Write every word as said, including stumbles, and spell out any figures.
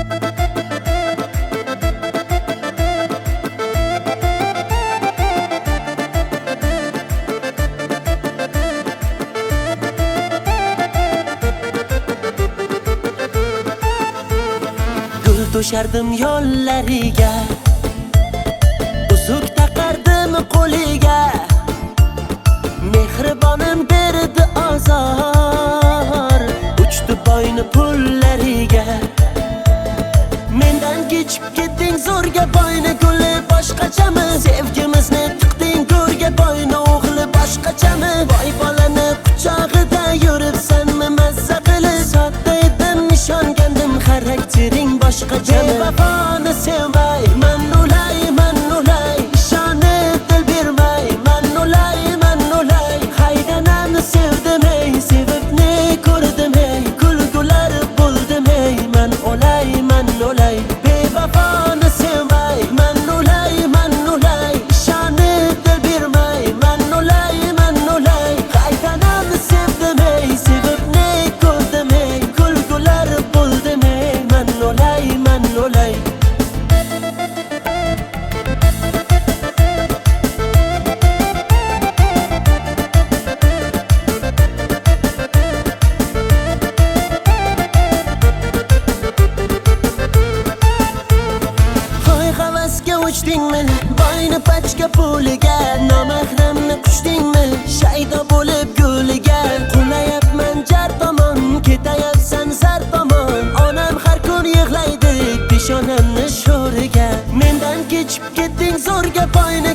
To'shardim yo'llariga, uzuk taqardim qo'liga. Mehribonim berdi azor, uchdi boyni pullariga. Mendan kechib ketding zo'rga boyni guli boshqachami? Sevgimizni tiqding go'rga boyni o'g'li boshqachami? Voy bolani quchog'ida yuribsanmi mazza qilib? Sodda edim nishongandim xaraktering boshqachami? Bevafoni sevmay man o'lay man o'lay, ishonib dil bermay man o'lay man o'lay. Haydanamni sevdim ey, sevib ne ko'rdim ey, kulgular bo'ldim ey man o'lay man o'lay. Bevafoni sevmay man o'lay man o'lay, ishonib dil bermay man o'lay man o'lay. Haydanamni sevdim ey, sevib ne ko'rdim ey, kulgular bo'ldim ey man o'lay man o'lay. Uchdingmi boyni pachka puliga, nomahramni qushdingmi shaydo bo'lib go'liga? Qulayapman jar tomon, ketayapsan zar tomon. Onam har kun yig'laydi peshonamni sho'riga. Mendan kechib ketding zo'rga boyni